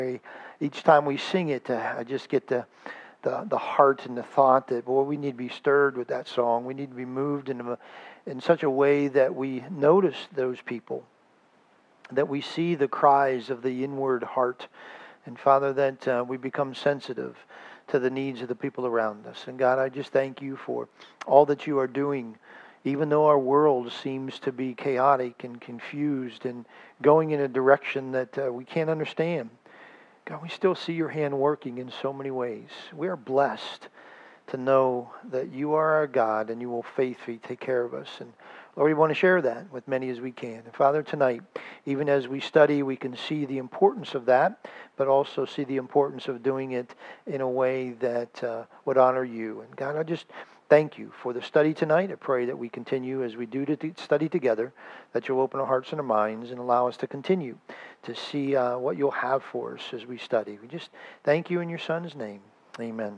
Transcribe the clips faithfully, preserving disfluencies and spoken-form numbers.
Each time we sing it, uh, I just get the, the the heart and the thought that, boy, we need to be stirred with that song. We need to be moved in, a, in such a way that we notice those people, that we see the cries of the inward heart. And Father, that uh, we become sensitive to the needs of the people around us. And God, I just thank you for all that you are doing, even though our world seems to be chaotic and confused and going in a direction that uh, we can't understand. God, we still see your hand working in so many ways. We are blessed to know that you are our God and you will faithfully take care of us. And Lord, we want to share that with many as we can. And Father, tonight, even as we study, we can see the importance of that, but also see the importance of doing it in a way that uh, would honor you. And God, I just thank you for the study tonight. I pray that we continue as we do to study together, that you'll open our hearts and our minds and allow us to continue to see uh, what you'll have for us as we study. We just thank you in your Son's name. Amen.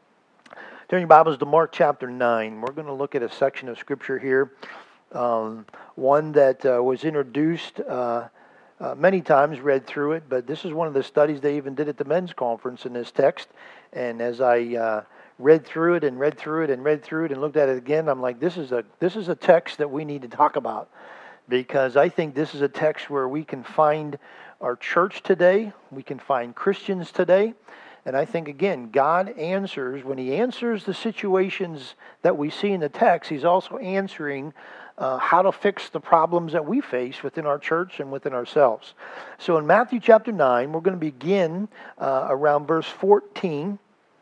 Turn your Bibles to Mark chapter nine. We're going to look at a section of Scripture here, um, one that uh, was introduced uh, uh, many times, read through it, but this is one of the studies they even did at the men's conference in this text. And as I uh, read through it and read through it and read through it and looked at it again, I'm like, this is a this is a text that we need to talk about, because I think this is a text where we can find our church today, we can find Christians today. And I think, again, God answers, when He answers the situations that we see in the text, He's also answering uh, how to fix the problems that we face within our church and within ourselves. So in Matthew chapter nine, we're going to begin uh, around verse fourteen.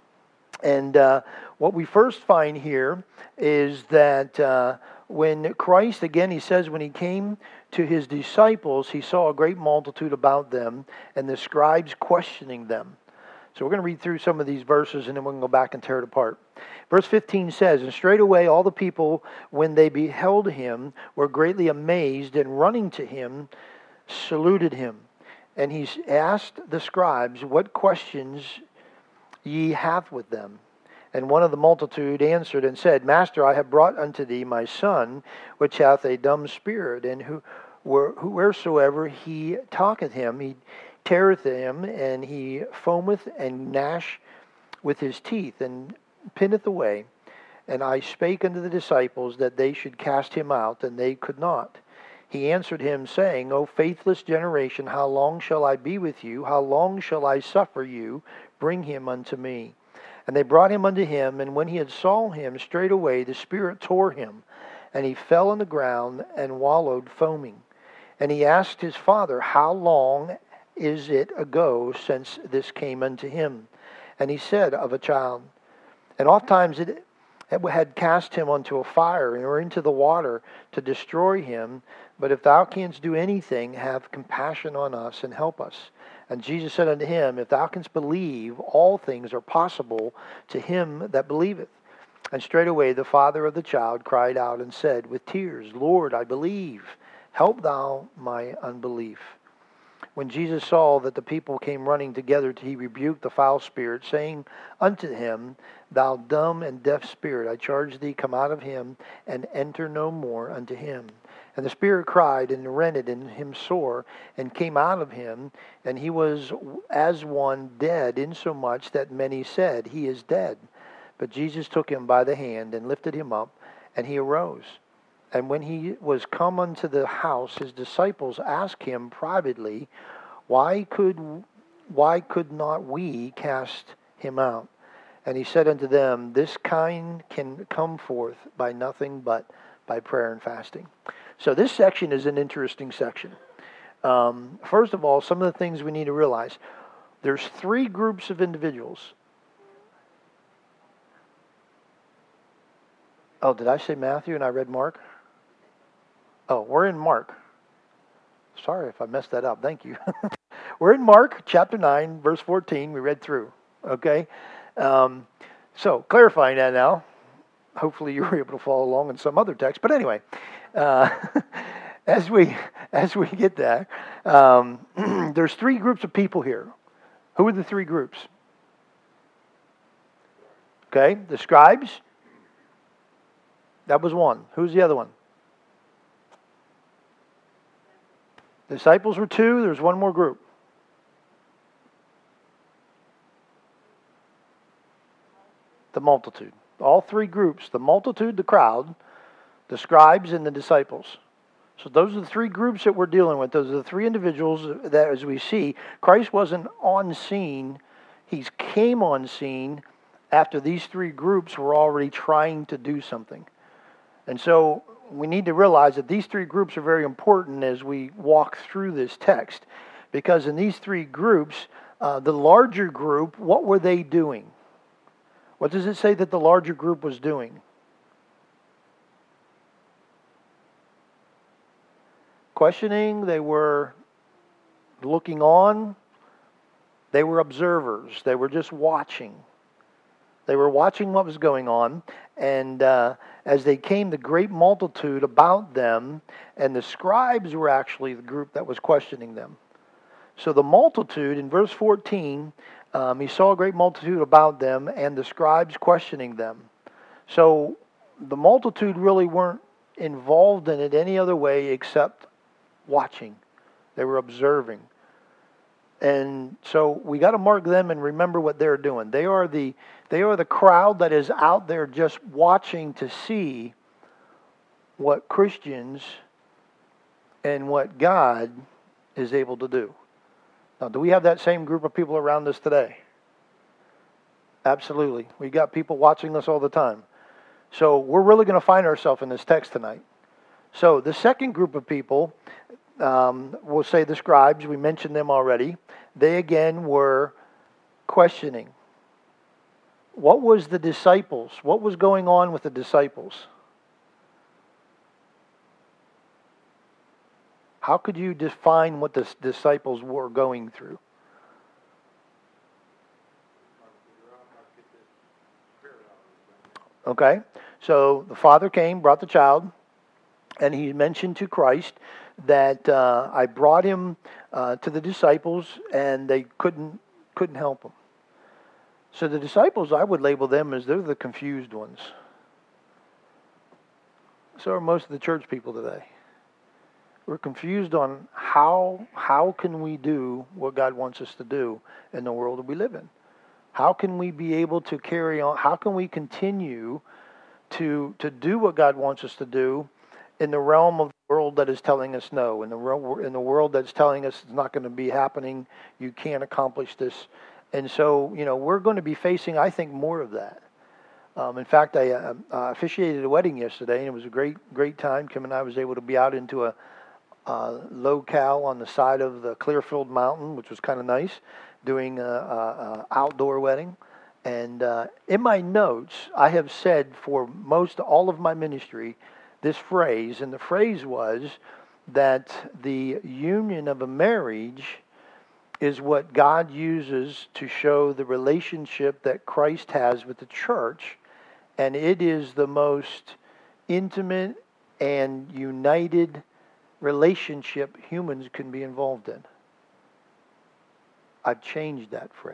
And uh, what we first find here is that uh, when Christ, again, He says, when He came to His disciples, He saw a great multitude about them, and the scribes questioning them. So we're going to read through some of these verses, and then we're going to go back and tear it apart. Verse fifteen says, "And straightway all the people, when they beheld Him, were greatly amazed, and running to Him, saluted Him. And He asked the scribes, What questions ye have with them? And one of the multitude answered and said, Master, I have brought unto thee my son, which hath a dumb spirit, and who, where, wheresoever he talketh him, he teareth him, and he foameth and gnash with his teeth, and pinneth away. And I spake unto the disciples that they should cast him out, and they could not. He answered him, saying, O faithless generation, how long shall I be with you? How long shall I suffer you? Bring him unto me. And they brought him unto him, and when he had saw him, straightway the spirit tore him, and he fell on the ground and wallowed foaming. And he asked his father, How long is it ago since this came unto him? And he said, Of a child. And oft times it had cast him unto a fire, or into the water, to destroy him. But if thou canst do anything, have compassion on us, and help us. And Jesus said unto him, If thou canst believe, all things are possible to him that believeth. And straightway the father of the child cried out and said with tears, Lord, I believe. Help thou my unbelief. When Jesus saw that the people came running together, he rebuked the foul spirit, saying unto him, Thou dumb and deaf spirit, I charge thee, come out of him, and enter no more unto him. And the spirit cried and rended in him sore, and came out of him, and he was as one dead, insomuch that many said, He is dead. But Jesus took him by the hand, and lifted him up, and he arose. And when he was come unto the house, his disciples asked him privately, Why could why could not we cast him out? And he said unto them, This kind can come forth by nothing but by prayer and fasting. So this section is an interesting section. Um, first of all, some of the things we need to realize. There's three groups of individuals. Oh, did I say Matthew and I read Mark? Oh, we're in Mark. Sorry if I messed that up. Thank you. We're in Mark chapter nine, verse fourteen. We read through. Okay? Um, so, clarifying that now. Hopefully you were able to follow along in some other text. But anyway, uh, as we as we get there, um, there's three groups of people here. Who are the three groups? Okay, the scribes. That was one. Who's the other one? The disciples were two. There's one more group. The multitude. All three groups, the multitude, the crowd, the scribes, and the disciples. So those are the three groups that we're dealing with. Those are the three individuals that, as we see, Christ wasn't on scene. He came on scene after these three groups were already trying to do something. And so we need to realize that these three groups are very important as we walk through this text. Because in these three groups, uh, the larger group, what were they doing? What does it say that the larger group was doing? Questioning, they were looking on, they were observers, they were just watching. They were watching what was going on, and uh, as they came, the great multitude about them, and the scribes were actually the group that was questioning them. So the multitude, in verse fourteen, um, he saw a great multitude about them, and the scribes questioning them. So the multitude really weren't involved in it any other way except watching. They were observing. And so we got to mark them and remember what they're doing. They are the they are the crowd that is out there just watching to see what Christians and what God is able to do. Now, do we have that same group of people around us today? Absolutely. We got people watching us all the time. So we're really going to find ourselves in this text tonight. So the second group of people, um, we'll say the scribes, we mentioned them already. They again were questioning. What was the disciples? What was going on with the disciples? How could you define what the disciples were going through? Okay, so the father came, brought the child, and he mentioned to Christ that uh, I brought him uh, to the disciples, and they couldn't couldn't help him. So the disciples, I would label them as they're the confused ones. So are most of the church people today. We're confused on how how can we do what God wants us to do in the world that we live in. How can we be able to carry on? How can we continue to to do what God wants us to do in the realm of the world that is telling us no, in the world, in the world that's telling us it's not going to be happening, you can't accomplish this. And so, you know, we're going to be facing, I think, more of that. Um, in fact, I uh, uh, officiated a wedding yesterday, and it was a great, great time. Kim and I was able to be out into a uh, locale on the side of the Clearfield Mountain, which was kind of nice, doing a, a, a outdoor wedding. And uh, in my notes, I have said for most all of my ministry this phrase, and the phrase was that the union of a marriage is what God uses to show the relationship that Christ has with the church, and it is the most intimate and united relationship humans can be involved in. I've changed that phrase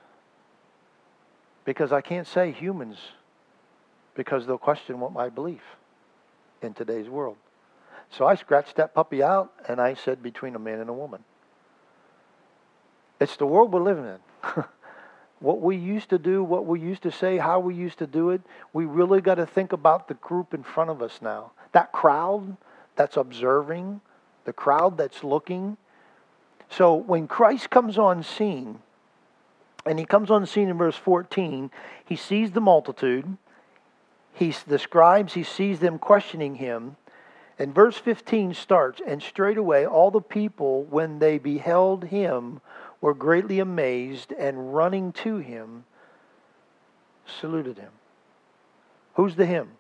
because I can't say humans because they'll question what I believe in today's world. So I scratched that puppy out and I said between a man and a woman. It's the world we're living in. What we used to do, what we used to say, how we used to do it, we really got to think about the group in front of us now. That crowd that's observing, the crowd that's looking. So when Christ comes on scene, and he comes on scene in verse fourteen, he sees the multitude, he's the scribes, he sees them questioning him. And verse fifteen starts, and straightway all the people, when they beheld him, were greatly amazed, and running to him, saluted him. Who's the him?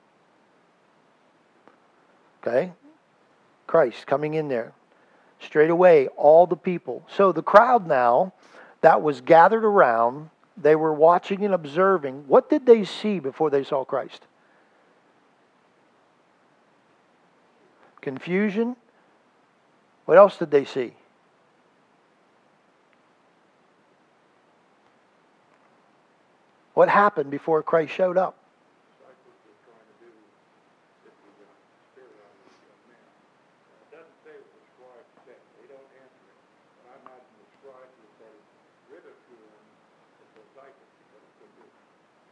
Okay? Christ coming in there. Straightway, all the people. So the crowd now that was gathered around, they were watching and observing. What did they see before they saw Christ? Confusion. What else did they see? What happened before Christ showed up?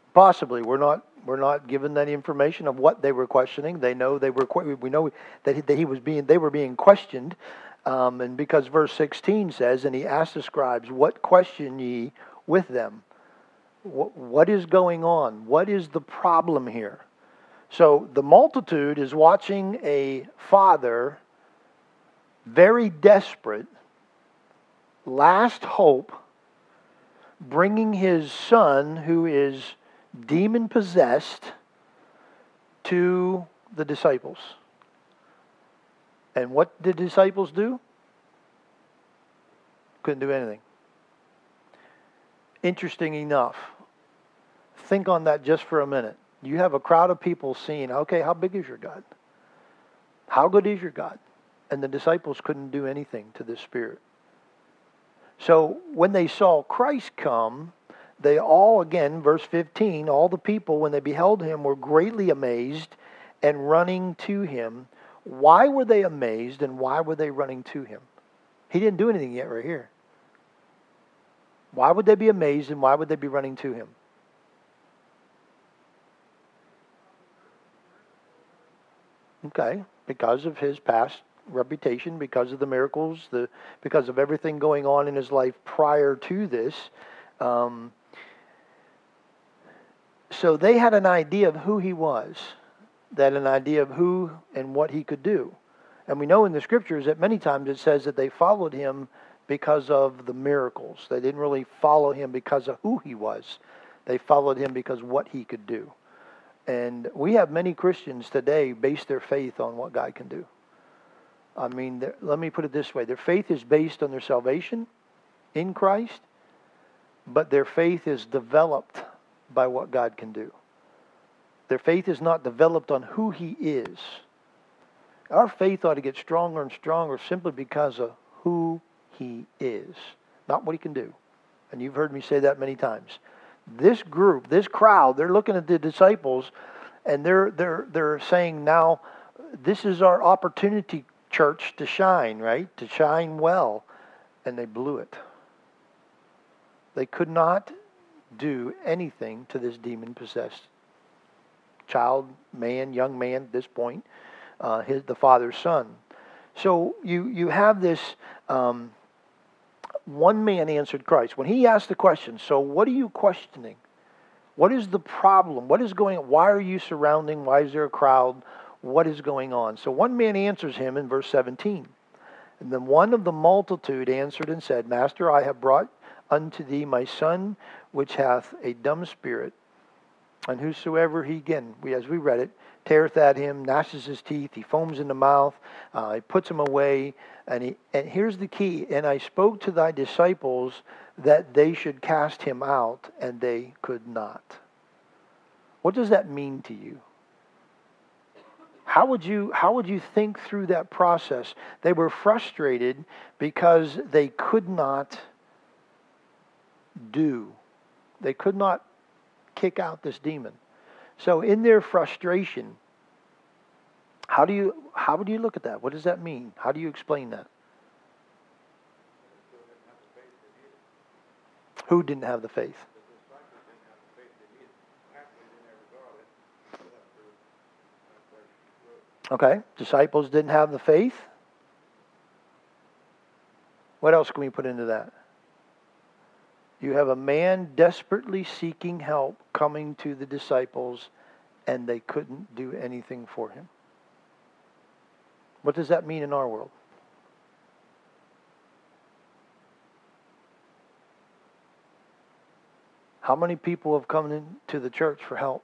Possibly. We're not we're not given that information of what they were questioning. They know they were we know that he, that he was being they were being questioned, um, and because verse sixteen says, and he asked the scribes, "What question ye with them? What, what is going on? What is the problem here?" So the multitude is watching a father, very desperate, last hope, bringing his son, who is demon-possessed, to the disciples. And what did the disciples do? Couldn't do anything. Interesting enough, think on that just for a minute. You have a crowd of people seeing, okay, how big is your God? How good is your God? And the disciples couldn't do anything to this spirit. So when they saw Christ come, they all, again, verse fifteen, all the people, when they beheld him, were greatly amazed and running to him. Why were they amazed and why were they running to him? He didn't do anything yet right here. Why would they be amazed and why would they be running to him? Okay, because of his past reputation, because of the miracles, the because of everything going on in his life prior to this. Um, so they had an idea of who he was, that an idea of who and what he could do. And we know in the scriptures that many times it says that they followed him because of the miracles. They didn't really follow him because of who he was. They followed him because of what he could do. And we have many Christians today base their faith on what God can do. I mean, let me put it this way. Their faith is based on their salvation in Christ, but their faith is developed by what God can do. Their faith is not developed on who he is. Our faith ought to get stronger and stronger simply because of who he is, not what he can do. And you've heard me say that many times. This group, this crowd, they're looking at the disciples and they're they're they're saying, now this is our opportunity, church, to shine, right? To shine well. And they blew it. They could not do anything to this demon-possessed child, man, young man at this point, uh, his the father's son. So you you have this um, one man answered Christ. When he asked the question, so what are you questioning? What is the problem? What is going on? Why are you surrounding? Why is there a crowd? What is going on? So one man answers him in verse seventeen. And then one of the multitude answered and said, Master, I have brought unto thee my son, which hath a dumb spirit. And whosoever he, again, we, as we read it, teareth at him, gnashes his teeth, he foams in the mouth, uh, he puts him away. And, he, and here's the key, and I spoke to thy disciples that they should cast him out, and they could not. What does that mean to you? How would you how would you think through that process? They were frustrated because they could not do. They could not kick out this demon. So in their frustration, how do you how would you look at that? What does that mean? How do you explain that? Who didn't have the faith? Okay, disciples didn't have the faith. What else can we put into that? You have a man desperately seeking help coming to the disciples, and they couldn't do anything for him. What does that mean in our world? How many people have come into the church for help?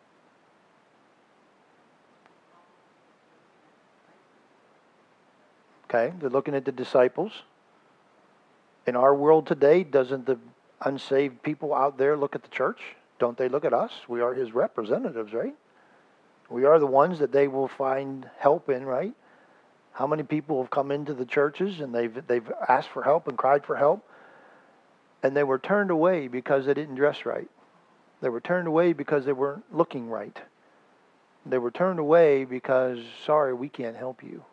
Okay, they're looking at the disciples. In our world today, doesn't the unsaved people out there look at the church? Don't they look at us? We are his representatives, right? We are the ones that they will find help in, right? How many people have come into the churches and they've they've asked for help and cried for help, and they were turned away because they didn't dress right. They were turned away because they weren't looking right. They were turned away because, sorry, we can't help you.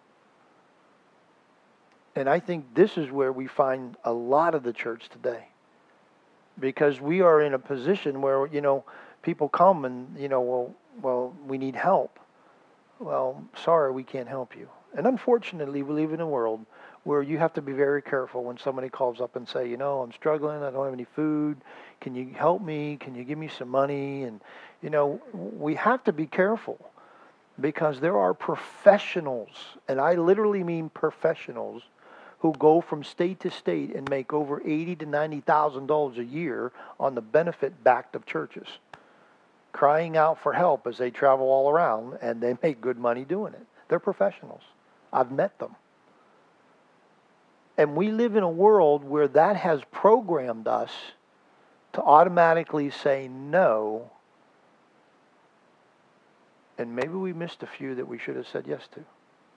And I think this is where we find a lot of the church today. Because we are in a position where, you know, people come and, you know, well, well, we need help. Well, sorry, we can't help you. And unfortunately, we live in a world where you have to be very careful when somebody calls up and say, you know, I'm struggling, I don't have any food, can you help me, can you give me some money? And, you know, we have to be careful because there are professionals, and I literally mean professionals, who go from state to state and make over eighty to ninety thousand dollars a year on the benefit backed of churches, crying out for help as they travel all around, and they make good money doing it. They're professionals. I've met them. And we live in a world where that has programmed us to automatically say no, and maybe we missed a few that we should have said yes to.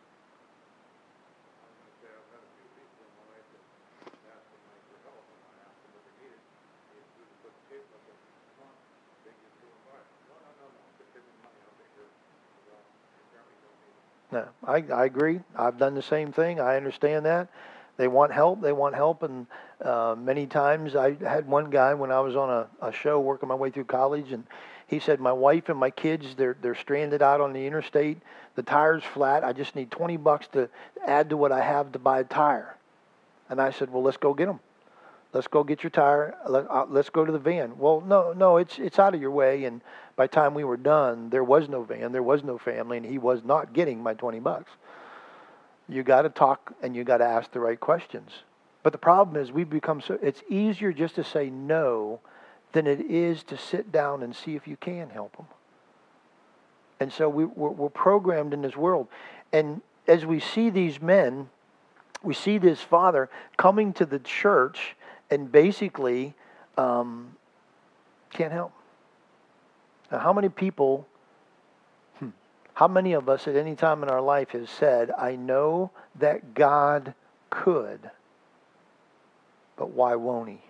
No, I, I agree. I've done the same thing. I understand that. They want help. They want help. And uh, many times I had one guy when I was on a, a show working my way through college, and he said, my wife and my kids, they're, they're stranded out on the interstate. The tire's flat. I just need twenty bucks to add to what I have to buy a tire. And I said, well, let's go get them. Let's go get your tire. Let, uh, let's go to the van. Well, no, no, it's it's out of your way. And by the time we were done, there was no van, there was no family, and he was not getting my twenty bucks. You got to talk and you got to ask the right questions. But the problem is we've become so, it's easier just to say no than it is to sit down and see if you can help them. And so we, we're, we're programmed in this world. And as we see these men, we see this father coming to the church and basically um, can't help. Now, how many people, hmm, how many of us at any time in our life has said, I know that God could, but why won't he?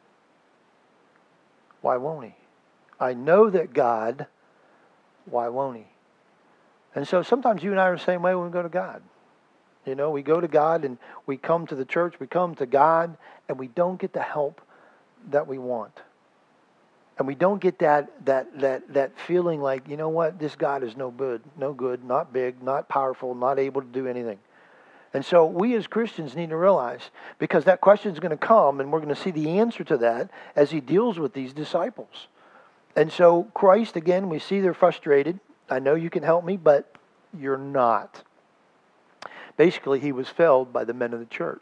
Why won't he? I know that God, why won't he? And so sometimes you and I are the same way when we go to God. You know, we go to God and we come to the church, we come to God, and we don't get the help that we want. And we don't get that that that that feeling like, you know what, this God is no good, no good, not big, not powerful, not able to do anything. And so we as Christians need to realize, because that question is going to come, and we're going to see the answer to that as he deals with these disciples. And so Christ, again, we see they're frustrated. I know you can help me, but you're not. Basically, he was failed by the men of the church.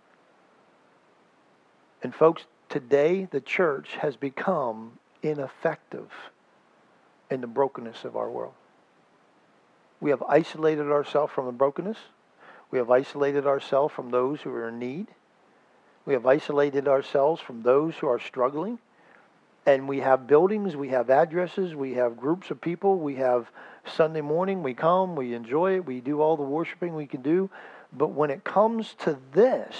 And folks, today the church has become ineffective in the brokenness of our world. We have isolated ourselves from the brokenness. We have isolated ourselves from those who are in need. We have isolated ourselves from those who are struggling. And we have buildings, we have addresses, we have groups of people, we have Sunday morning, we come, we enjoy it, we do all the worshiping we can do. But when it comes to this,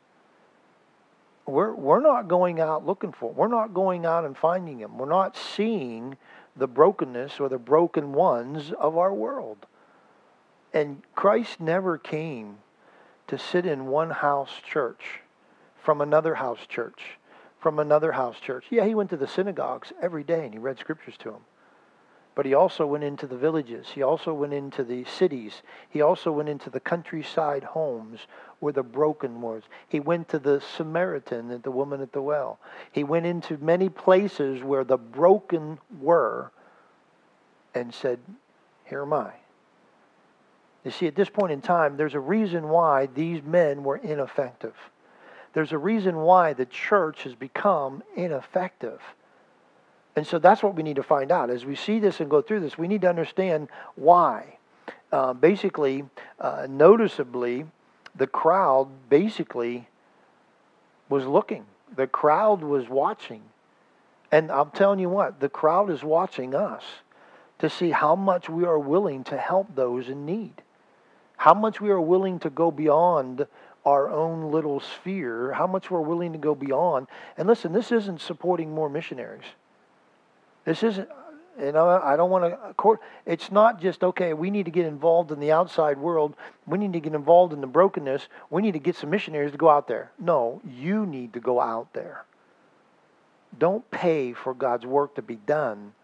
we're we're not going out looking for it. We're not going out and finding them. We're not seeing the brokenness or the broken ones of our world. And Christ never came to sit in one house church from another house church. From another house church. Yeah, he went to the synagogues every day and he read scriptures to them. But he also went into the villages. He also went into the cities. He also went into the countryside homes where the broken was. He went to the Samaritan and the woman at the well. He went into many places where the broken were and said, here am I. You see, at this point in time, there's a reason why these men were ineffective. There's a reason why the church has become ineffective. And so that's what we need to find out. As we see this and go through this, we need to understand why. Uh, basically, uh, noticeably, the crowd basically was looking. The crowd was watching. And I'm telling you what, the crowd is watching us to see how much we are willing to help those in need. How much we are willing to go beyond our own little sphere, how much we're willing to go beyond. And listen, this isn't supporting more missionaries. This isn't, you know, I don't want to, it's not just, okay, we need to get involved in the outside world. We need to get involved in the brokenness. We need to get some missionaries to go out there. No, you need to go out there. Don't pay for God's work to be done.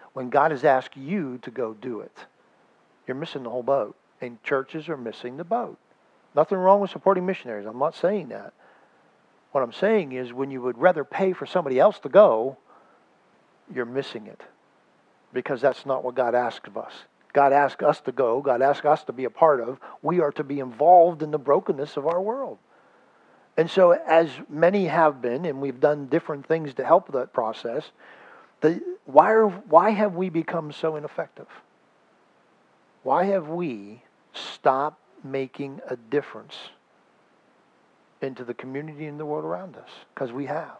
when God has asked you to go do it. You're missing the whole boat. And churches are missing the boat. Nothing wrong with supporting missionaries. I'm not saying that. What I'm saying is when you would rather pay for somebody else to go, you're missing it. Because that's not what God asks of us. God asks us to go. God asks us to be a part of. We are to be involved in the brokenness of our world. And so as many have been, and we've done different things to help that process, the, why, are, why have we become so ineffective? Why have we stopped making a difference into the community and the world around us? Because we have.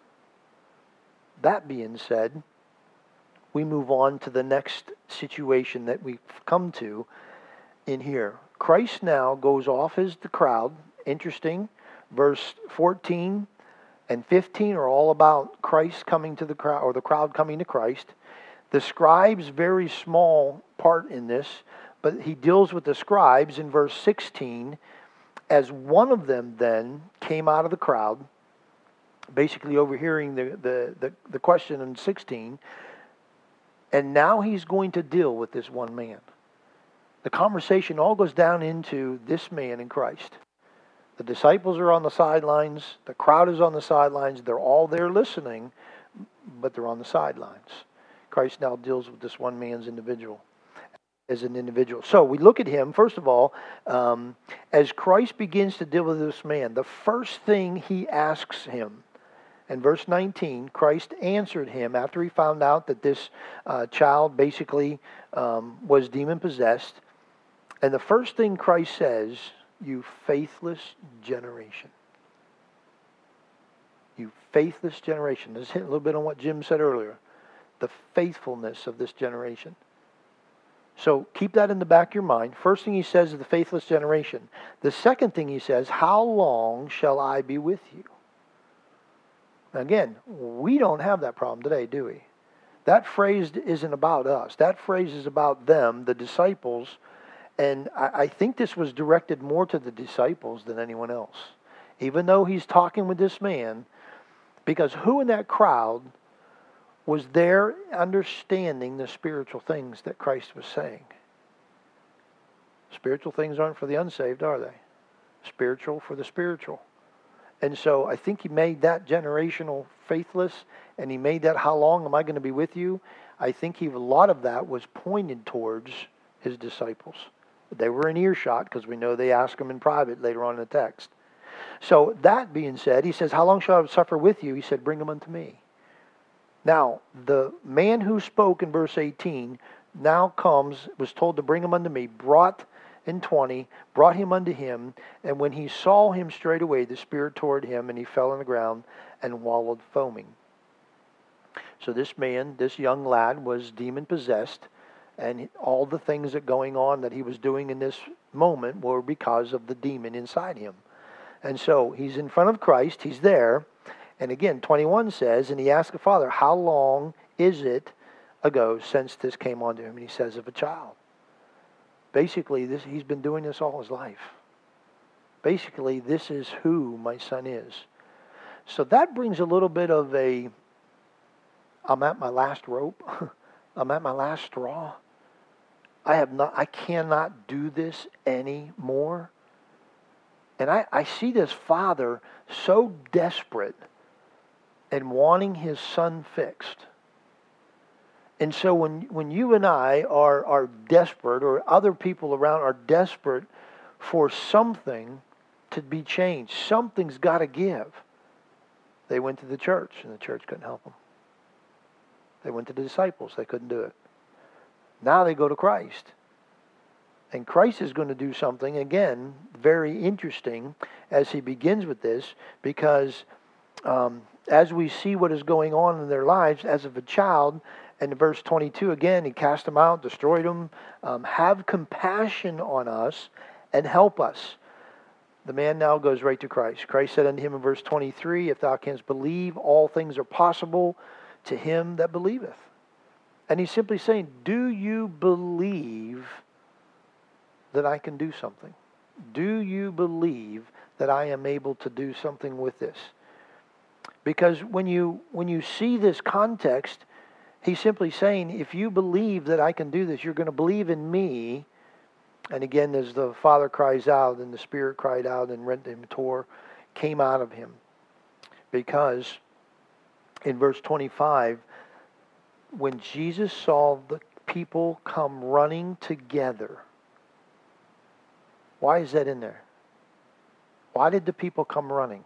That being said, we move on to the next situation that we've come to in here. Christ now goes off as the crowd. Interesting. Verse fourteen and fifteen are all about Christ coming to the crowd, or the crowd coming to Christ. The scribes, very small part in this, but he deals with the scribes in verse sixteen. As one of them then came out of the crowd, basically overhearing the, the, the, the question in sixteen, and now he's going to deal with this one man. The conversation all goes down into this man in Christ. The disciples are on the sidelines. The crowd is on the sidelines. They're all there listening, but they're on the sidelines. Christ now deals with this one man's individual, as an individual. So we look at him, first of all, um, as Christ begins to deal with this man, the first thing he asks him, in verse nineteen, Christ answered him after he found out that this uh, child basically um, was demon-possessed. And the first thing Christ says, "You faithless generation." You faithless generation. Let's hit a little bit on what Jim said earlier. The faithfulness of this generation. So keep that in the back of your mind. First thing he says is the faithless generation. The second thing he says, how long shall I be with you? Again, we don't have that problem today, do we? That phrase isn't about us. That phrase is about them, the disciples. And I, I think this was directed more to the disciples than anyone else. Even though he's talking with this man, because who in that crowd was there understanding the spiritual things that Christ was saying? Spiritual things aren't for the unsaved, are they? Spiritual for the spiritual. And so I think he made that generational faithless, and he made that, how long am I going to be with you? I think he, a lot of that was pointed towards his disciples. They were in earshot because we know they asked him in private later on in the text. So that being said, he says, how long shall I suffer with you? He said, bring them unto me. Now, the man who spoke in verse eighteen now comes, was told to bring him unto me, brought in twenty, brought him unto him, and when he saw him straightway, the Spirit toward him, and he fell on the ground and wallowed foaming. So this man, this young lad, was demon-possessed, and all the things that going on that he was doing in this moment were because of the demon inside him. And so he's in front of Christ, he's there, and again, twenty-one says, and he asked the Father, how long is it ago since this came onto him? And he says, of a child. Basically, this, he's been doing this all his life. Basically, this is who my son is. So that brings a little bit of a, I'm at my last rope. I'm at my last straw. I have not, I cannot do this anymore. And I, I see this father so desperate and wanting his son fixed. And so when when you and I are, are desperate, or other people around are desperate for something to be changed, something's got to give. They went to the church, and the church couldn't help them. They went to the disciples, they couldn't do it. Now they go to Christ. And Christ is going to do something, again, very interesting as he begins with this, because um, as we see what is going on in their lives, as of a child, and in verse twenty-two, again, he cast them out, destroyed them. Um, have compassion on us and help us. The man now goes right to Christ. Christ said unto him in verse twenty-three, if thou canst believe, all things are possible to him that believeth. And he's simply saying, do you believe that I can do something? Do you believe that I am able to do something with this? Because when you when you see this context, He's simply saying, if you believe that I can do this, you're going to believe in me. And again, as the Father cries out, and the Spirit cried out, and rent him, tore, came out of him. Because in verse twenty-five, when Jesus saw the people come running together, why is that in there? Why did the people come running?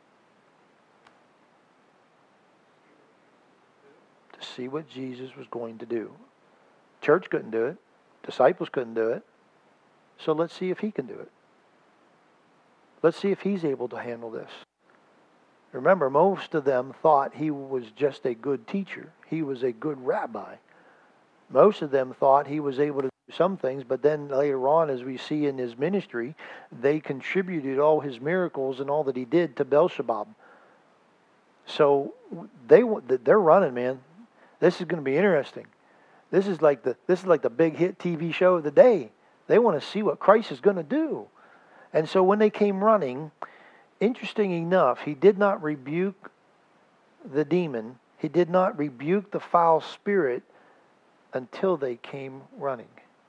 To see what Jesus was going to do. Church couldn't do it. Disciples couldn't do it. So let's see if he can do it. Let's see if he's able to handle this. Remember, most of them thought he was just a good teacher. He was a good rabbi. Most of them thought he was able to do some things, but then later on, as we see in his ministry, they contributed all his miracles and all that he did to Beelzebub. So they they're running, man. This is going to be interesting. This is like the this is like the big hit T V show of the day. They want to see what Christ is going to do. And so when they came running, interesting enough, he did not rebuke the demon. He did not rebuke the foul spirit until they came running.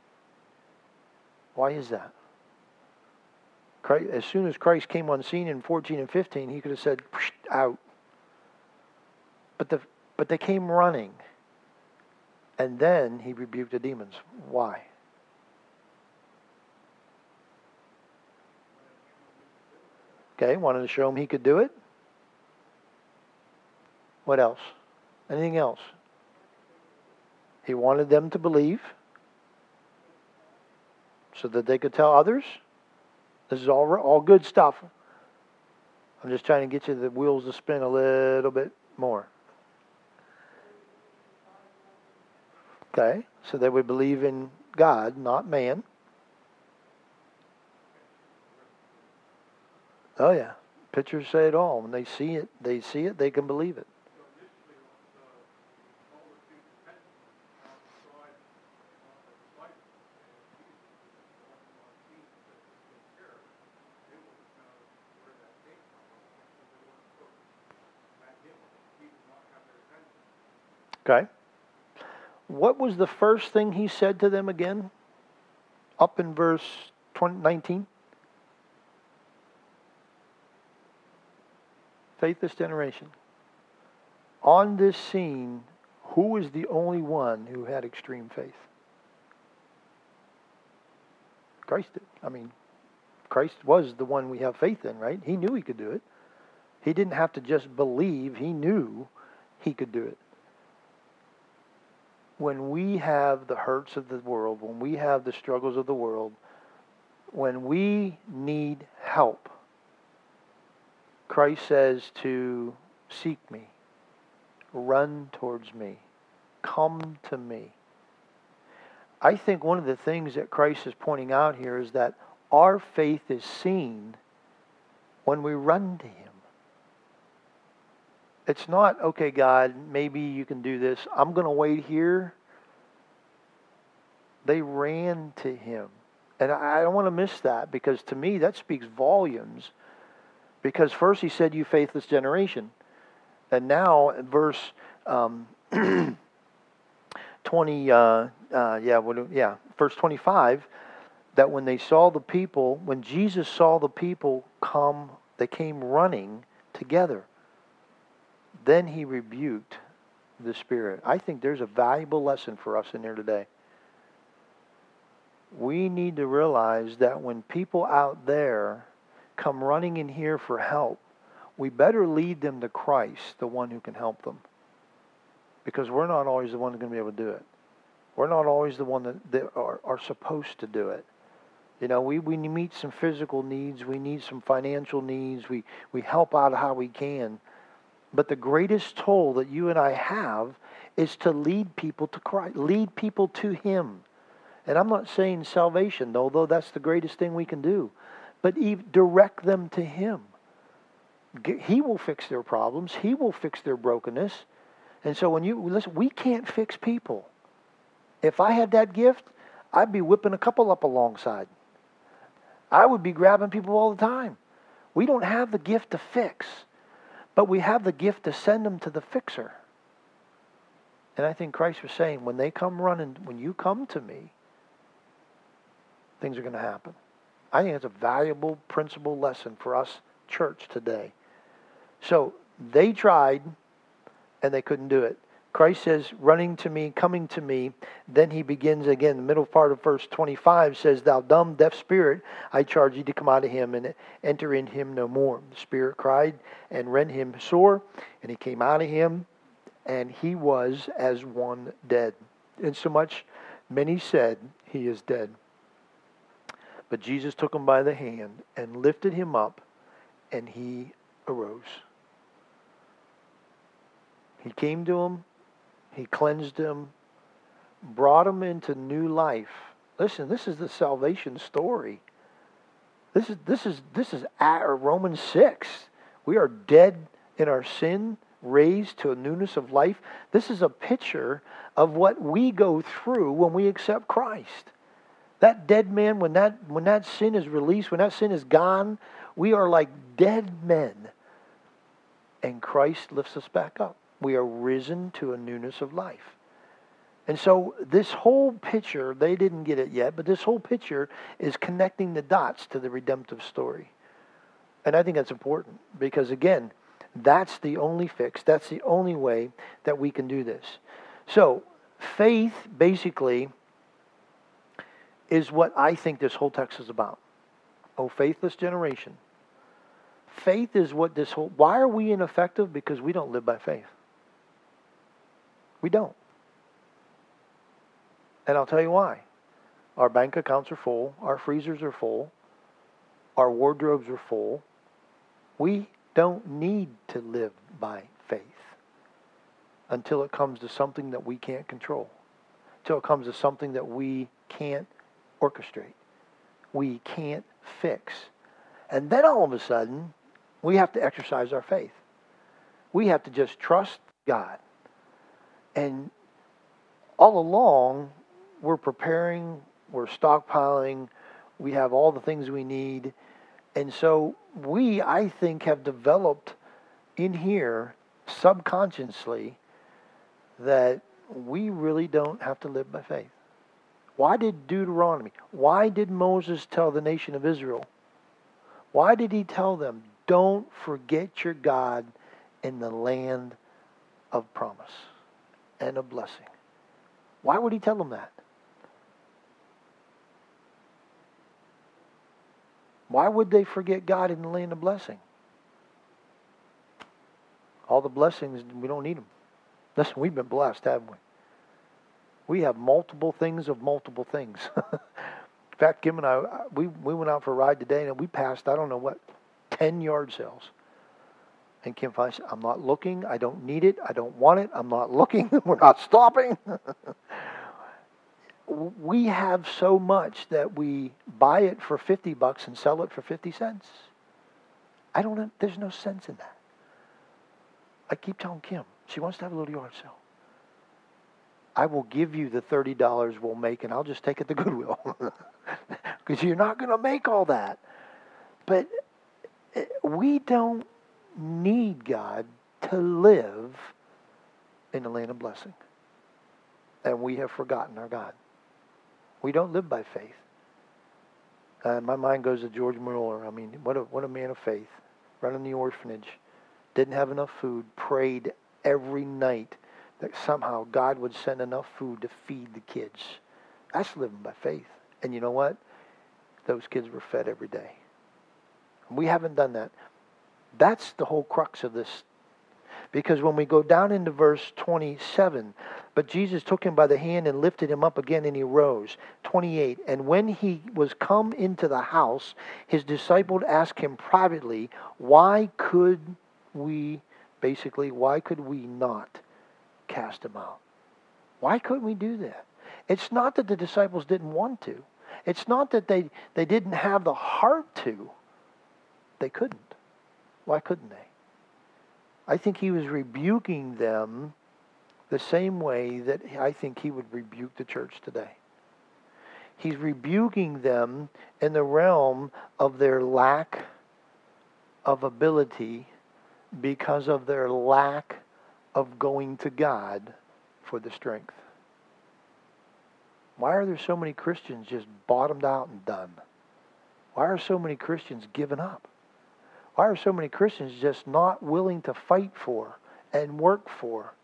Why is that? Christ, as soon as Christ came on scene in fourteen and fifteen, he could have said, out. But the but they came running. And then he rebuked the demons. Why? Okay, wanted to show him he could do it. What else? Anything else? He wanted them to believe so that they could tell others. This is all all good stuff. I'm just trying to get you the wheels to spin a little bit more. Okay, so they would believe in God, not man. Oh yeah, pictures say it all. When they see it, they see it, they can believe it. Okay. What was the first thing he said to them again? Up in verse nineteen. Faithless generation. On this scene, who is the only one who had extreme faith? Christ did. I mean, Christ was the one we have faith in, right? He knew he could do it. He didn't have to just believe. He knew he could do it. When we have the hurts of the world, when we have the struggles of the world, when we need help, Christ says to seek me, run towards me, come to me. I think one of the things that Christ is pointing out here is that our faith is seen when we run to Him. It's not, okay, God, maybe you can do this. I'm going to wait here. They ran to Him. And I don't want to miss that, because to me that speaks volumes. Because first He said, you faithless generation. And now in verse um, twenty, uh, uh, yeah, what, yeah, verse twenty-five, that when they saw the people, when Jesus saw the people come, they came running together. Then He rebuked the spirit. I think there's a valuable lesson for us in there today. We need to realize that when people out there come running in here for help, we better lead them to Christ, the one who can help them. Because we're not always the one who's going to be able to do it. We're not always the one that, that are, are supposed to do it. You know, we, we meet some physical needs. We need some financial needs. We, we help out how we can. But the greatest toll that you and I have is to lead people to Christ. Lead people to Him. And I'm not saying salvation, although that's the greatest thing we can do. But even direct them to Him. He will fix their problems. He will fix their brokenness. And so when you, listen, we can't fix people. If I had that gift, I'd be whipping a couple up alongside. I would be grabbing people all the time. We don't have the gift to fix, but we have the gift to send them to the fixer. And I think Christ was saying, when they come running, when you come to me, things are going to happen. I think it's a valuable principle lesson for us, church, today. So they tried, and they couldn't do it. Christ says, running to me, coming to me. Then he begins again. The middle part of verse twenty-five says, thou dumb, deaf spirit, I charge thee to come out of him and enter in him no more. The spirit cried and rent him sore, and he came out of him, and he was as one dead. Insomuch many said, he is dead. But Jesus took him by the hand and lifted him up, and he arose. He came to him. He cleansed him, brought him into new life. Listen, this is the salvation story. This is this is this is at Romans six. We are dead in our sin, raised to a newness of life. This is a picture of what we go through when we accept Christ. That dead man, when that when that sin is released, when that sin is gone, we are like dead men. And Christ lifts us back up. We are risen to a newness of life. And so this whole picture, they didn't get it yet, but this whole picture is connecting the dots to the redemptive story. And I think that's important because, again, that's the only fix. That's the only way that we can do this. So faith, basically, is what I think this whole text is about. Oh, faithless generation. Faith is what this whole... Why are we ineffective? Because we don't live by faith. We don't. And I'll tell you why. Our bank accounts are full. Our freezers are full. Our wardrobes are full. We don't need to live by faith until it comes to something that we can't control. Until it comes to something that we can't orchestrate. We can't fix. And then all of a sudden, we have to exercise our faith. We have to just trust God. And all along, we're preparing, we're stockpiling, we have all the things we need. And so we, I think, have developed in here subconsciously that we really don't have to live by faith. Why did Deuteronomy, why did Moses tell the nation of Israel? Why did he tell them, don't forget your God in the land of promise and of blessing? Why would he tell them that? Why would they forget God in the land of blessing? All the blessings, we don't need them. Listen, we've been blessed, haven't we? We have multiple things of multiple things. In fact, Kim and I, we, we went out for a ride today and we passed, I don't know what, ten yard sales. And Kim finally said, I'm not looking. I don't need it. I don't want it. I'm not looking. We're not stopping. We have so much that we buy it for fifty bucks and sell it for fifty cents. I don't know. There's no sense in that. I keep telling Kim, she wants to have a little yard sale. I will give you the thirty dollars we'll make and I'll just take it to Goodwill. Because you're not going to make all that. But we don't need God to live in the land of blessing. And we have forgotten our God. We don't live by faith. And my mind goes to George Mueller. I mean, what a, what a man of faith. Running the orphanage. Didn't have enough food. Prayed every night that somehow God would send enough food to feed the kids. That's living by faith. And you know what? Those kids were fed every day. We haven't done that. That's the whole crux of this. Because when we go down into verse twenty-seven, but Jesus took him by the hand and lifted him up again, and he rose. twenty-eight, and when he was come into the house, his disciples asked him privately, why could we, basically, why could we not cast him out? Why couldn't we do that? It's not that the disciples didn't want to. It's not that they, they didn't have the heart to. They couldn't. Why couldn't they? I think he was rebuking them the same way that I think he would rebuke the church today. He's rebuking them in the realm of their lack of ability because of their lack of going to God for the strength? Why are there so many Christians just bottomed out and done? Why are so many Christians giving up? Why are so many Christians just not willing to fight for and work for?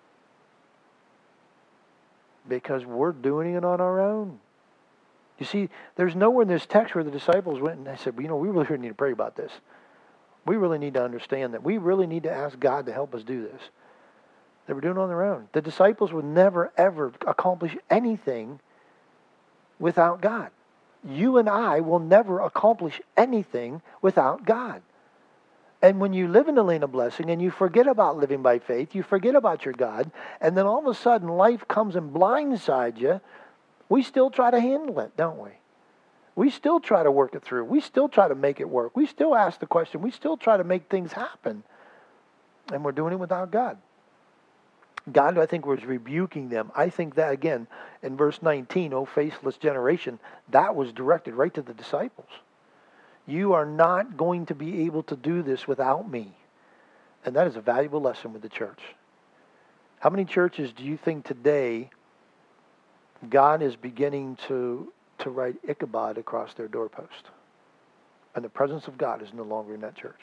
Because we're doing it on our own. You see, there's nowhere in this text where the disciples went and they said, well, you know, we really need to pray about this. We really need to understand that. We really need to ask God to help us do this. They were doing it on their own. The disciples would never, ever accomplish anything without God. You and I will never accomplish anything without God. And when you live in the lane of blessing and you forget about living by faith, you forget about your God, and then all of a sudden life comes and blindsides you, we still try to handle it, don't we? We still try to work it through. We still try to make it work. We still ask the question. We still try to make things happen. And we're doing it without God. God, I think, was rebuking them. I think that, again, in verse nineteen, O faithless generation, that was directed right to the disciples. You are not going to be able to do this without me. And that is a valuable lesson with the church. How many churches do you think today God is beginning to, to write Ichabod across their doorpost? And the presence of God is no longer in that church.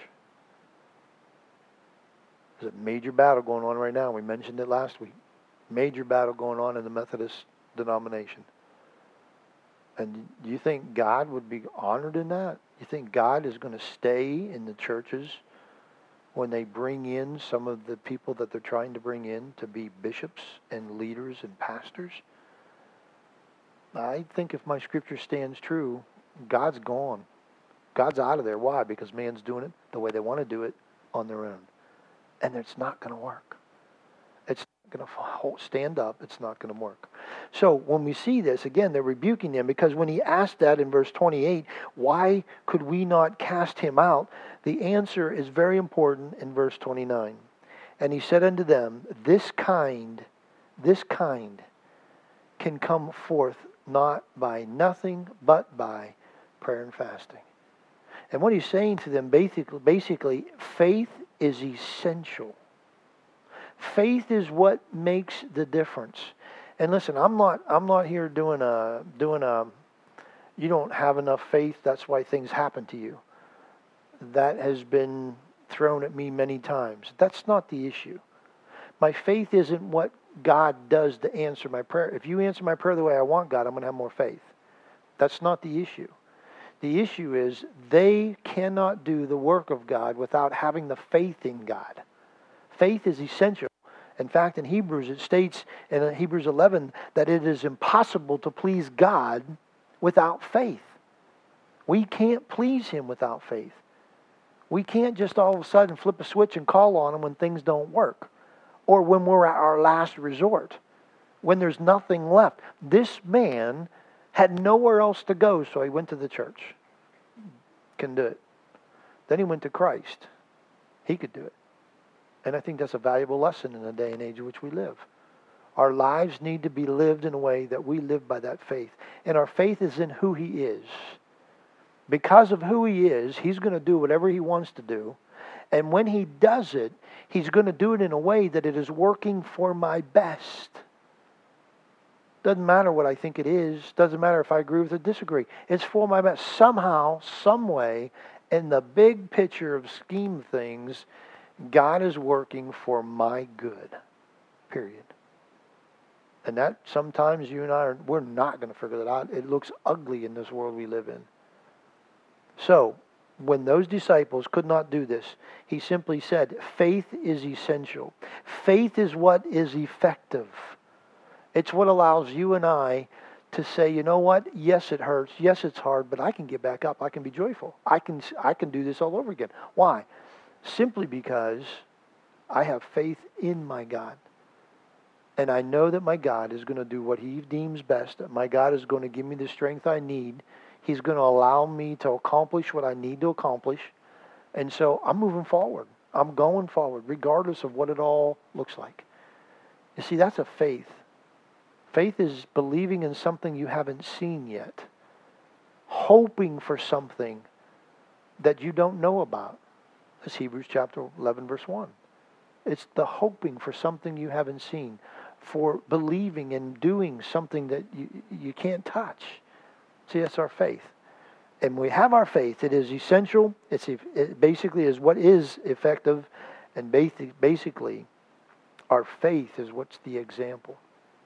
There's a major battle going on right now. We mentioned it last week. Major battle going on in the Methodist denomination. And do you think God would be honored in that? You think God is going to stay in the churches when they bring in some of the people that they're trying to bring in to be bishops and leaders and pastors? I think if my scripture stands true, God's gone. God's out of there. Why? Because man's doing it the way they want to do it on their own. And it's not going to work. It's not going to stand up. It's not going to work. So when we see this, again, they're rebuking them because when he asked that in verse twenty-eight, why could we not cast him out? The answer is very important in verse twenty-nine. And he said unto them, this kind, this kind can come forth not by nothing but by prayer and fasting. And what he's saying to them, basically, basically faith is essential. Faith is what makes the difference. And listen, I'm not I'm not here doing a doing a you don't have enough faith, that's why things happen to you. That has been thrown at me many times. That's not the issue. My faith isn't what God does to answer my prayer. If you answer my prayer the way I want, God, I'm going to have more faith. That's not the issue. The issue is they cannot do the work of God without having the faith in God. Faith is essential. In fact, in Hebrews, it states in Hebrews eleven that it is impossible to please God without faith. We can't please Him without faith. We can't just all of a sudden flip a switch and call on Him when things don't work. Or when we're at our last resort. When there's nothing left. This man had nowhere else to go, so he went to the church. Can do it. Then he went to Christ. He could do it. And I think that's a valuable lesson in the day and age in which we live. Our lives need to be lived in a way that we live by that faith. And our faith is in who He is. Because of who He is, He's going to do whatever He wants to do. And when He does it, He's going to do it in a way that it is working for my best. Doesn't matter what I think it is. Doesn't matter if I agree with or disagree. It's for my best. Somehow, some way, in the big picture of scheme of things, God is working for my good. Period. And that sometimes you and I, are, we're not going to figure that out. It looks ugly in this world we live in. So, when those disciples could not do this, He simply said, faith is essential. Faith is what is effective. It's what allows you and I to say, you know what? Yes, it hurts. Yes, it's hard, but I can get back up. I can be joyful. I can, I can do this all over again. Why? Simply because I have faith in my God. And I know that my God is going to do what He deems best. My God is going to give me the strength I need. He's going to allow me to accomplish what I need to accomplish. And so I'm moving forward. I'm going forward, regardless of what it all looks like. You see, that's a faith. Faith is believing in something you haven't seen yet. Hoping for something that you don't know about. That's Hebrews chapter eleven, verse one. It's the hoping for something you haven't seen. for believing and doing something that you, you can't touch. See, that's our faith. And we have our faith. It is essential. It's it basically is what is effective. And basic, basically, our faith is what's the example.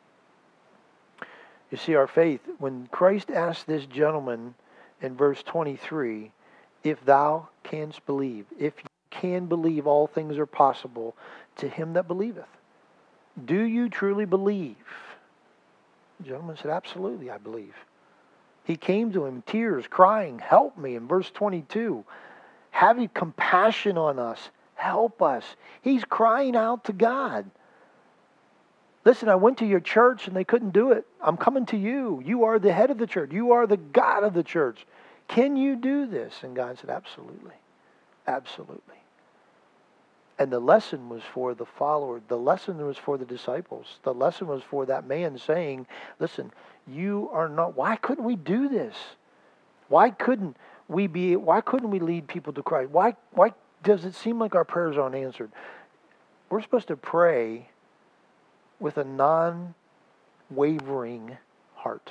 You see, our faith, when Christ asked this gentleman in verse twenty-three, if thou canst believe, if you can believe, all things are possible to him that believeth. Do you truly believe? The gentleman said, absolutely, I believe. He came to him, tears, crying, help me. In verse twenty-two, having compassion on us, help us. He's crying out to God. Listen, I went to your church and they couldn't do it. I'm coming to you. You are the head of the church. You are the God of the church. Can you do this? And God said, absolutely. Absolutely. And the lesson was for the follower. The lesson was for the disciples. The lesson was for that man saying, listen, you are not, why couldn't we do this? Why couldn't we be, why couldn't we lead people to Christ? Why, why does it seem like our prayers aren't answered? We're supposed to pray with a non-wavering heart.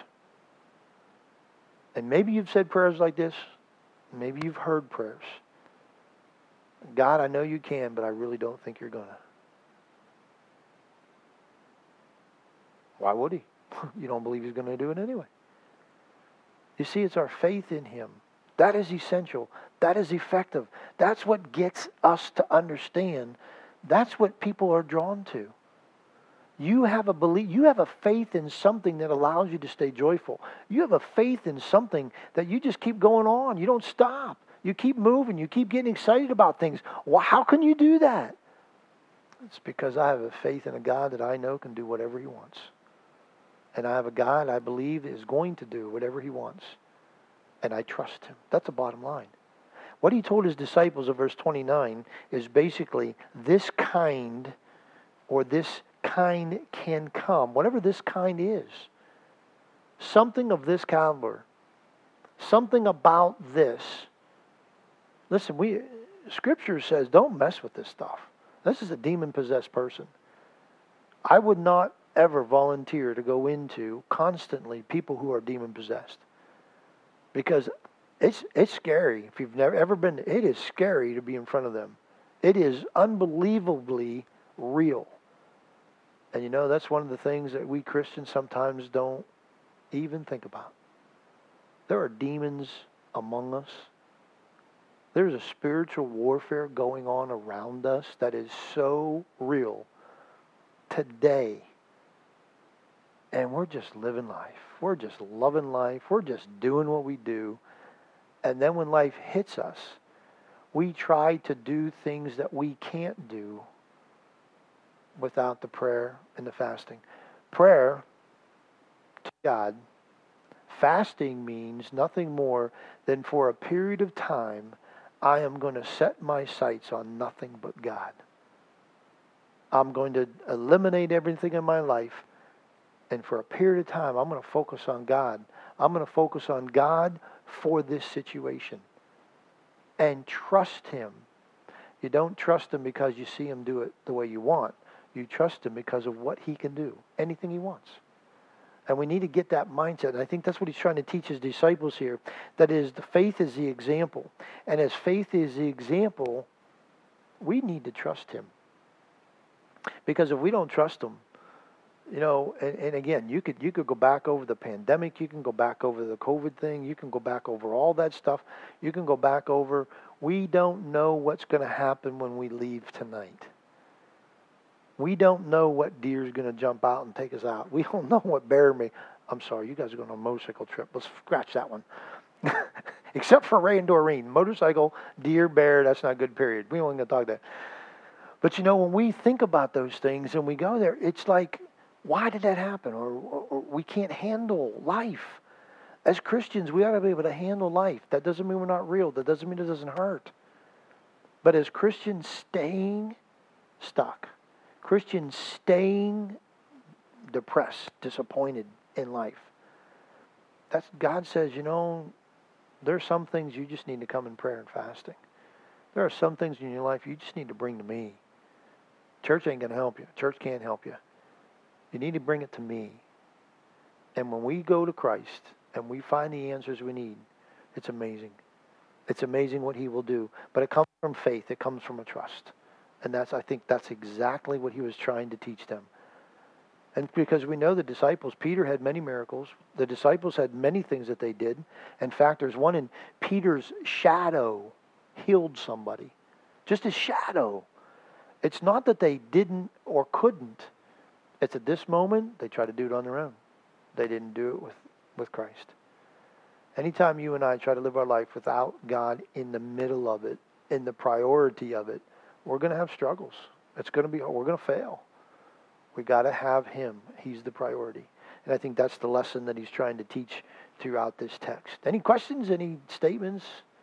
And maybe you've said prayers like this. Maybe you've heard prayers. God, I know you can, but I really don't think you're going to. Why would he? You don't believe he's going to do it anyway. You see, it's our faith in him. That is essential. That is effective. That's what gets us to understand. That's what people are drawn to. You have a belief, you have a faith in something that allows you to stay joyful. You have a faith in something that you just keep going on. You don't stop. You keep moving. You keep getting excited about things. Well, how can you do that? It's because I have a faith in a God that I know can do whatever he wants. And I have a God I believe is going to do whatever he wants. And I trust him. That's the bottom line. What he told his disciples in verse twenty-nine is basically this kind or this kind can come, whatever this kind is. Something of this caliber. Something about this. Listen, we Scripture says don't mess with this stuff. This is a demon-possessed person. I would not ever volunteer to go into constantly people who are demon-possessed. Because it's it's scary. If you've never ever been, it is scary to be in front of them. It is unbelievably real. And you know, that's one of the things that we Christians sometimes don't even think about. There are demons among us. There's a spiritual warfare going on around us that is so real today. And we're just living life. We're just loving life. We're just doing what we do. And then when life hits us, we try to do things that we can't do without the prayer and the fasting. Prayer to God, fasting means nothing more than for a period of time, I am going to set my sights on nothing but God. I'm going to eliminate everything in my life, and for a period of time, I'm going to focus on God. I'm going to focus on God for this situation and trust him. You don't trust him because you see him do it the way you want. You trust him because of what he can do, anything he wants. And we need to get that mindset. And I think that's what he's trying to teach his disciples here. That is, the faith is the example. And as faith is the example, we need to trust him. Because if we don't trust him, you know, and, and again, you could you could go back over the pandemic. You can go back over the COVID thing. You can go back over all that stuff. You can go back over, we don't know what's going to happen when we leave tonight. We don't know what deer is going to jump out and take us out. We don't know what bear may. I'm sorry, you guys are going on a motorcycle trip. Let's scratch that one. Except for Ray and Doreen. Motorcycle, deer, bear, that's not good, period. We don't going to talk that. But you know, when we think about those things and we go there, it's like, why did that happen? Or, or, or we can't handle life. As Christians, we ought to be able to handle life. That doesn't mean we're not real. That doesn't mean it doesn't hurt. But as Christians, staying stuck. Christians staying depressed, disappointed in life. That's God says, you know, there are some things you just need to come in prayer and fasting. There are some things in your life you just need to bring to me. Church ain't going to help you. Church can't help you. You need to bring it to me. And when we go to Christ and we find the answers we need, it's amazing. It's amazing what he will do. But it comes from faith. It comes from a trust. And that's, I think that's exactly what he was trying to teach them. And because we know the disciples, Peter had many miracles. The disciples had many things that they did. In fact, there's one in Peter's shadow healed somebody. Just his shadow. It's not that they didn't or couldn't. It's at this moment, they try to do it on their own. They didn't do it with, with Christ. Anytime you and I try to live our life without God in the middle of it, in the priority of it, we're going to have struggles. It's going to be, we're going to fail. We got to have him. He's the priority. And I think that's the lesson that he's trying to teach throughout this text. Any questions? Any statements?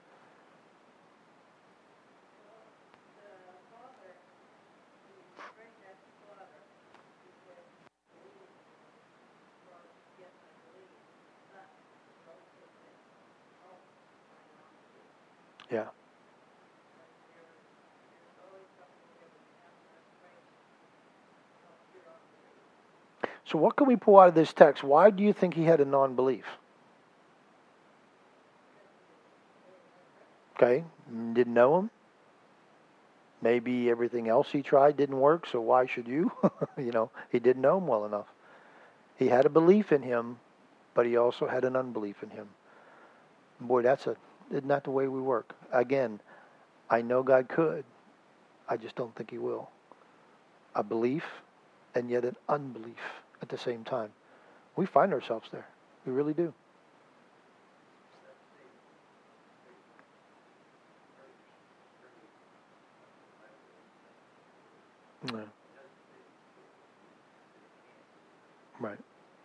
Yeah. So what can we pull out of this text? Why do you think he had a non-belief? Okay, didn't know him. Maybe everything else he tried didn't work, so why should you? You know, he didn't know him well enough. He had a belief in him, but he also had an unbelief in him. Boy, that's a isn't that the way we work? Again, I know God could. I just don't think he will. A belief and yet an unbelief at the same time. We find ourselves there. We really do. Yeah. Right.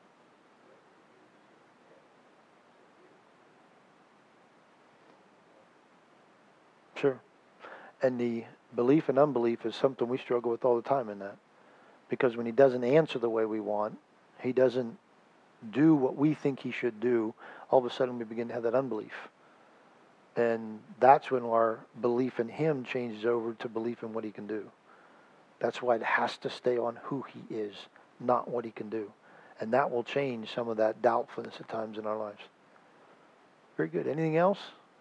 Sure. And the belief and unbelief is something we struggle with all the time in that. Because when he doesn't answer the way we want, he doesn't do what we think he should do, all of a sudden we begin to have that unbelief. And that's when our belief in him changes over to belief in what he can do. That's why it has to stay on who he is, not what he can do. And that will change some of that doubtfulness at times in our lives. Very good. Anything else?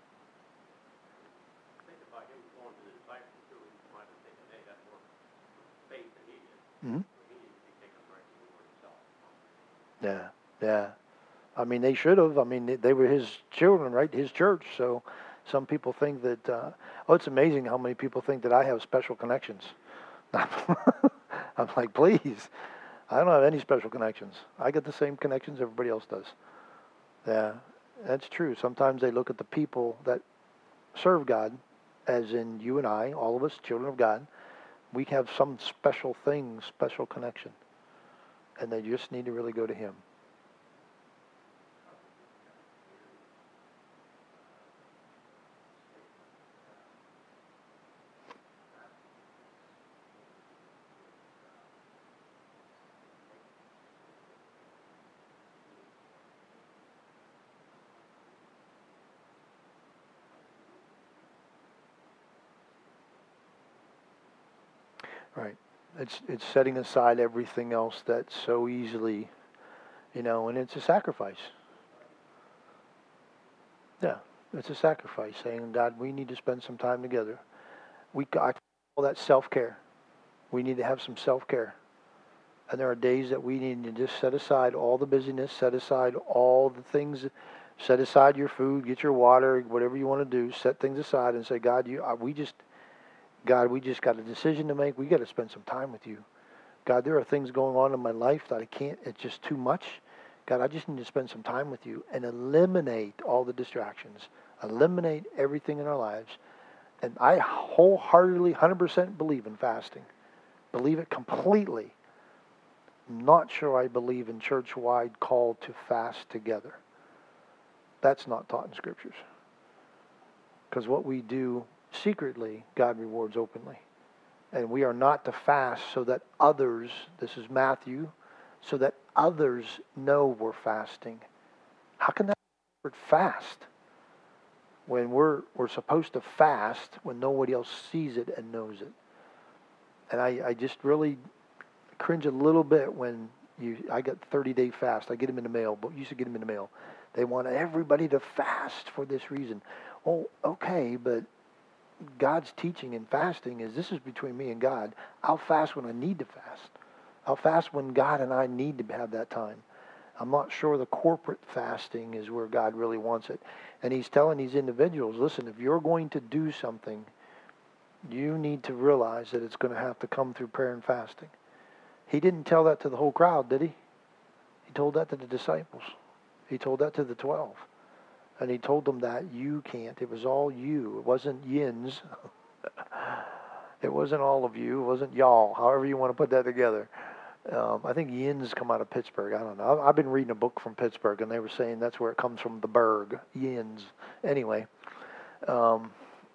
Think about him going to the disciples too. He might have taken, hey, that's more faith than he did. Mm-hmm. He needed to be taken right to the word himself. Yeah, yeah. I mean, they should have. I mean, they, they were his children, right? His church. So some people think that, uh, oh, it's amazing how many people think that I have special connections. I'm like, please. I don't have any special connections. I get the same connections everybody else does. Yeah, that's true. Sometimes they look at the people that serve God, as in you and I, all of us, children of God. We have some special thing, special connection. And they just need to really go to him. Right. It's it's setting aside everything else that so easily, you know, and it's a sacrifice. Yeah, it's a sacrifice. Saying, God, we need to spend some time together. We I call that self-care. We need to have some self-care. And there are days that we need to just set aside all the busyness, set aside all the things, set aside your food, get your water, whatever you want to do, set things aside and say, God, you, we just, God, we just got a decision to make. We got to spend some time with you. God, there are things going on in my life that I can't, it's just too much. God, I just need to spend some time with you and eliminate all the distractions. Eliminate everything in our lives. And I wholeheartedly, one hundred percent believe in fasting. Believe it completely. I'm not sure I believe in church-wide call to fast together. That's not taught in Scriptures. Because what we do secretly, God rewards openly. And we are not to fast so that others, this is Matthew, so that others know we're fasting. How can that be fast? When we're we're supposed to fast when nobody else sees it and knows it. And I, I just really cringe a little bit when You, I got thirty-day fast. I get them in the mail, but you should get them in the mail. They want everybody to fast for this reason. Oh, okay, but God's teaching in fasting is this is between me and God. I'll fast when I need to fast. I'll fast when God and I need to have that time. I'm not sure the corporate fasting is where God really wants it. And he's telling these individuals, listen, if you're going to do something, you need to realize that it's going to have to come through prayer and fasting. He didn't tell that to the whole crowd, did he? He told that to the disciples. He told that to the twelve. And he told them that you can't. It was all you. It wasn't yins. It wasn't all of you. It wasn't y'all, however you want to put that together. Um, I think yins come out of Pittsburgh. I don't know. I've been reading a book from Pittsburgh, and they were saying that's where it comes from, the burg, yins. Anyway, um,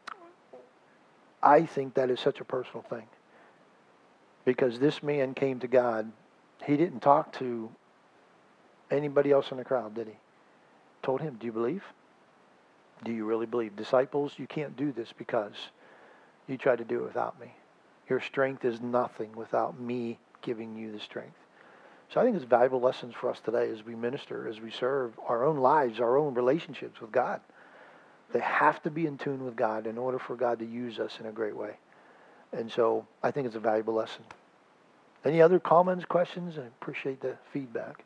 I think that is such a personal thing. Because this man came to God. He didn't talk to anybody else in the crowd, did he? Told him, do you believe? Do you really believe? Disciples, you can't do this because you try to do it without me. Your strength is nothing without me giving you the strength. So I think it's valuable lessons for us today as we minister, as we serve our own lives, our own relationships with God. They have to be in tune with God in order for God to use us in a great way. And so I think it's a valuable lesson. Any other comments, questions? I appreciate the feedback.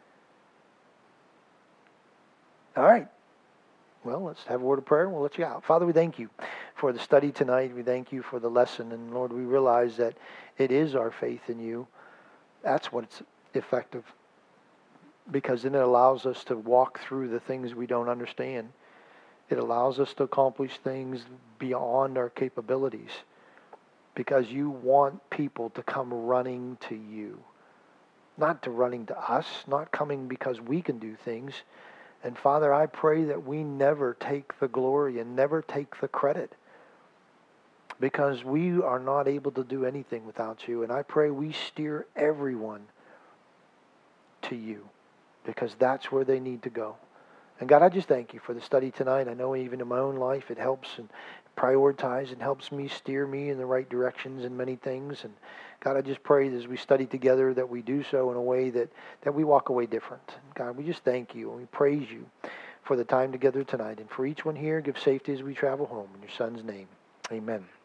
All right. Well, let's have a word of prayer and we'll let you out. Father, we thank you for the study tonight. We thank you for the lesson. And Lord, we realize that it is our faith in you. That's what's effective. Because then it allows us to walk through the things we don't understand. It allows us to accomplish things beyond our capabilities. Because you want people to come running to you. Not to running to us. Not coming because we can do things. And Father, I pray that we never take the glory and never take the credit. Because we are not able to do anything without you. And I pray we steer everyone to you. Because that's where they need to go. And God, I just thank you for the study tonight. I know even in my own life it helps and prioritize and helps me steer me in the right directions in many things. And God, I just pray that as we study together that we do so in a way that, that we walk away different. God, we just thank you and we praise you for the time together tonight. And for each one here, give safety as we travel home. In your Son's name, amen.